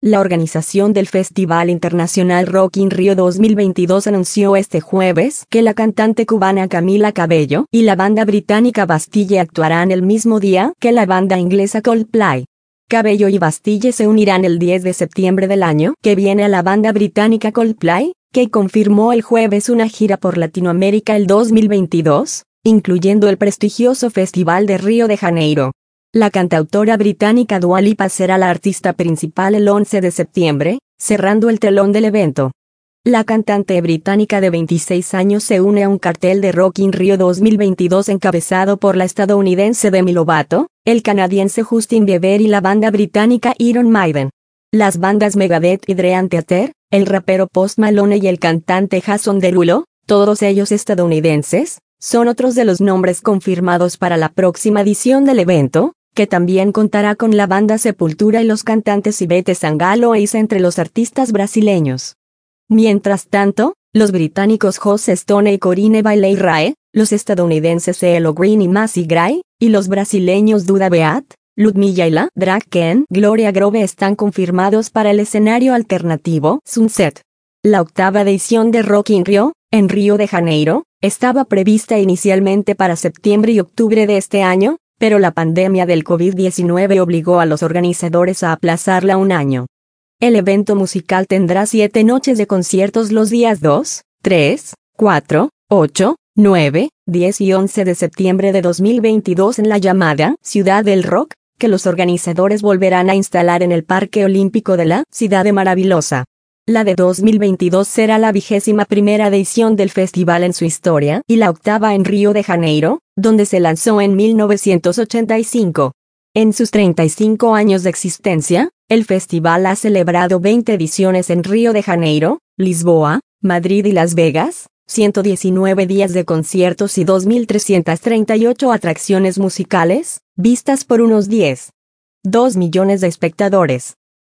La organización del Festival Internacional Rock in Rio 2022 anunció este jueves que la cantante cubana Camila Cabello y la banda británica Bastille actuarán el mismo día que la banda inglesa Coldplay. Cabello y Bastille se unirán el 10 de septiembre del año que viene a la banda británica Coldplay, que confirmó el jueves una gira por Latinoamérica el 2022, incluyendo el prestigioso Festival de Río de Janeiro. La cantautora británica Dua Lipa será la artista principal el 11 de septiembre, cerrando el telón del evento. La cantante británica de 26 años se une a un cartel de Rock in Rio 2022 encabezado por la estadounidense Demi Lovato, el canadiense Justin Bieber y la banda británica Iron Maiden. Las bandas Megadeth y Dream Theater, el rapero Post Malone y el cantante Jason Derulo, todos ellos estadounidenses, son otros de los nombres confirmados para la próxima edición del evento, que también contará con la banda Sepultura y los cantantes Ivete Sangalo e Isa entre los artistas brasileños. Mientras tanto, los británicos Joss Stone y Corinne Bailey Rae, los estadounidenses CeeLo Green y Macy Gray, y los brasileños Duda Beat, Ludmilla y la drag queen Gloria Groove están confirmados para el escenario alternativo Sunset. La octava edición de Rock in Rio, en Río de Janeiro, estaba prevista inicialmente para septiembre y octubre de este año, pero la pandemia del COVID-19 obligó a los organizadores a aplazarla un año. El evento musical tendrá 7 noches de conciertos los días 2, 3, 4, 8, 9, 10 y 11 de septiembre de 2022 en la llamada Ciudad del Rock, que los organizadores volverán a instalar en el Parque Olímpico de la Ciudad de Maravillosa. La de 2022 será la 21ª edición del festival en su historia y la octava en Río de Janeiro, donde se lanzó en 1985. En sus 35 años de existencia, el festival ha celebrado 20 ediciones en Río de Janeiro, Lisboa, Madrid y Las Vegas, 119 días de conciertos y 2.338 atracciones musicales, vistas por unos 10.2 millones de espectadores.